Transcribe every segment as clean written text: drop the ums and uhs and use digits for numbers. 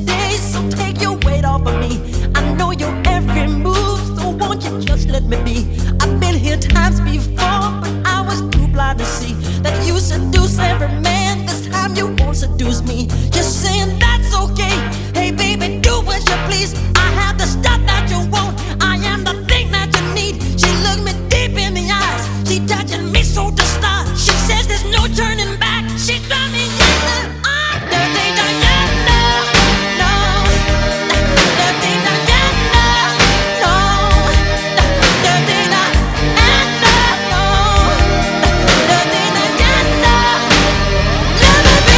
days, so take your weight off of me. I know your every move, so won't you just let me be? I've been here times before, but I was too blind to see that you seduce every man. This time you won't seduce me. Just saying that's okay. Hey baby, do as you please. I have the stuff that you want. I am the thing that you need. She looked me deep in the eyes. She touching me so to start. She says there's no turning back. She got me dirty Diana. No, dirty Diana. No, dirty Diana. No, dirty Diana. Let me be.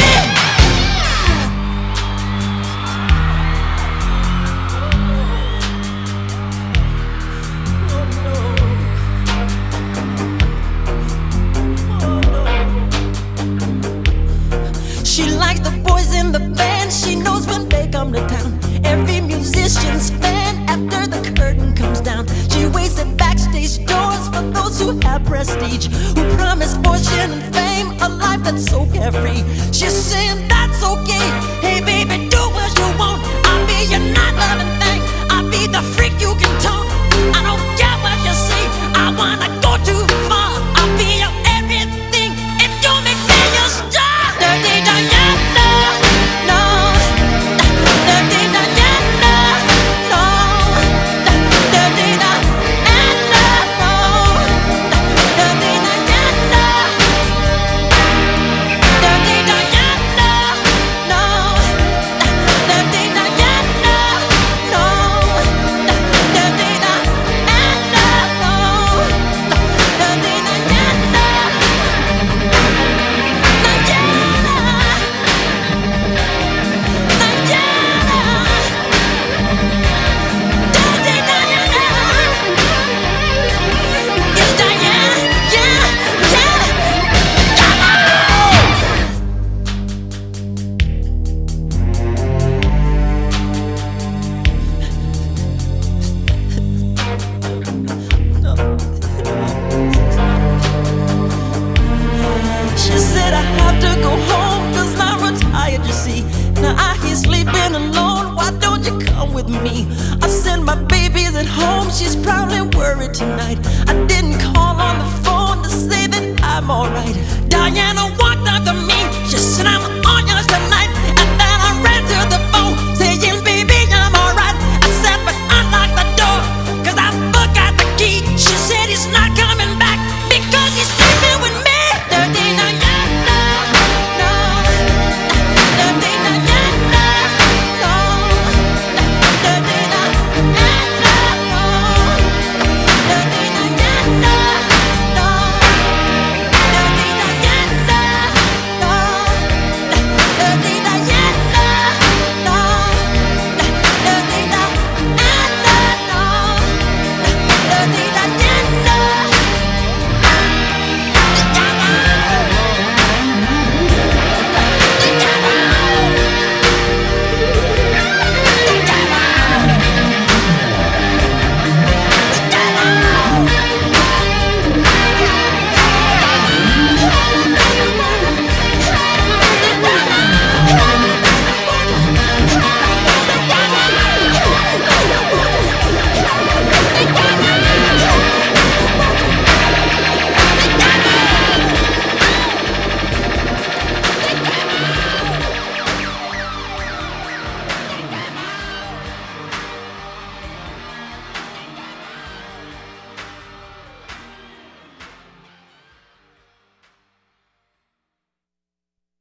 She likes the boys in the band. She knows when they come to town. Every musician's fan after the curtain comes down. She waits at backstage doors for those who have prestige, who promise fortune and fame, a life that's so carefree. She's saying that's okay. Hey baby, do what you want. I'll be your not loving thing. I'll be the freak you can talk. I don't care what you say. I wanna go too far. I'll be your everything if you make me your star. Dirty Diana, no. Dirty Diana, no. Dirty Diana, no. Dirty Diana. Dirty Diana, no. Dirty Diana, no. Dirty Diana, no. Dirty Diana. She said I have to go home, 'cause I'm retired, you see. Now I hear sleeping alone, why don't you come with me? I said my baby's at home, she's probably worried tonight. I didn't call on the phone to say that I'm alright. Diana walked up to me, she said I'm on yours tonight.